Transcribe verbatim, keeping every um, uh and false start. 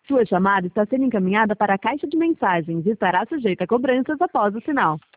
Sua chamada está sendo encaminhada para a caixa de mensagens e estará sujeita a cobranças após o sinal.